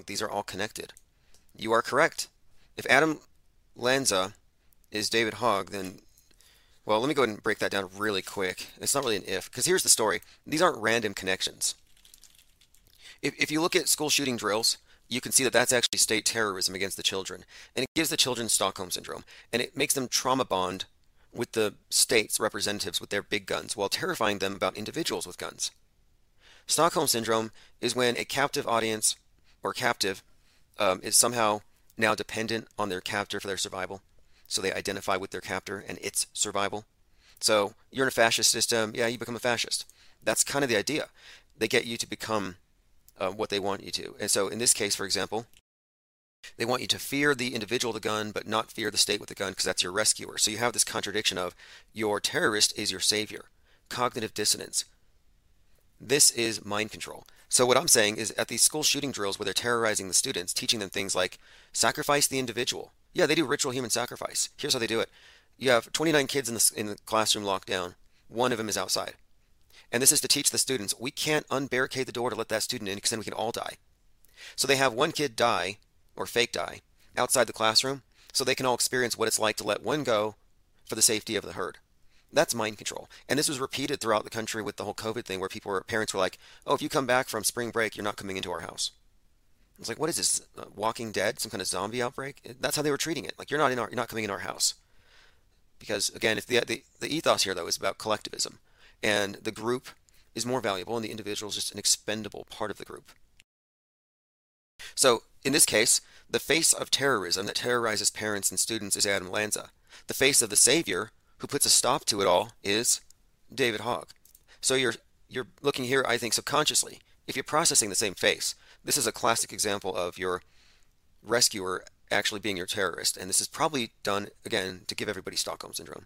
these are all connected. You are correct. If Adam Lanza is David Hogg, then, well, let me go ahead and break that down really quick. It's not really an if, because here's the story. These aren't random connections. If you look at school shooting drills, you can see that that's actually state terrorism against the children. And it gives the children Stockholm Syndrome. And it makes them trauma bond with the state's representatives with their big guns while terrifying them about individuals with guns. Stockholm Syndrome is when a captive audience or captive is somehow now dependent on their captor for their survival. So they identify with their captor and its survival. So you're in a fascist system, yeah, you become a fascist. That's kind of the idea. They get you to become what they want you to. And so in this case, for example, they want you to fear the individual with the gun, but not fear the state with the gun because that's your rescuer. So you have this contradiction of your terrorist is your savior. Cognitive dissonance. This is mind control. So what I'm saying is at these school shooting drills where they're terrorizing the students, teaching them things like sacrifice the individual. Yeah, they do ritual human sacrifice. Here's how they do it. You have 29 kids in the classroom locked down. One of them is outside. And this is to teach the students we can't unbarricade the door to let that student in because then we can all die. So they have one kid die, or fake die, outside the classroom so they can all experience what it's like to let one go for the safety of the herd. That's mind control. And this was repeated throughout the country with the whole COVID thing where parents were like, oh, if you come back from spring break, you're not coming into our house. It's like, what is this? Walking Dead? Some kind of zombie outbreak? That's how they were treating it. Like, you're not coming in our house. Because again, if the ethos here though is about collectivism, and the group is more valuable, and the individual is just an expendable part of the group. So in this case, the face of terrorism that terrorizes parents and students is Adam Lanza. The face of the savior who puts a stop to it all is David Hogg. So you're looking here, I think, subconsciously. If you're processing the same face, this is a classic example of your rescuer actually being your terrorist, and this is probably done again to give everybody Stockholm Syndrome.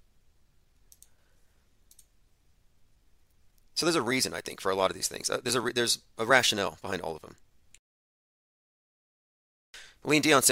So there's a reason, I think, for a lot of these things. There's a rationale behind all of them. Lean Dion says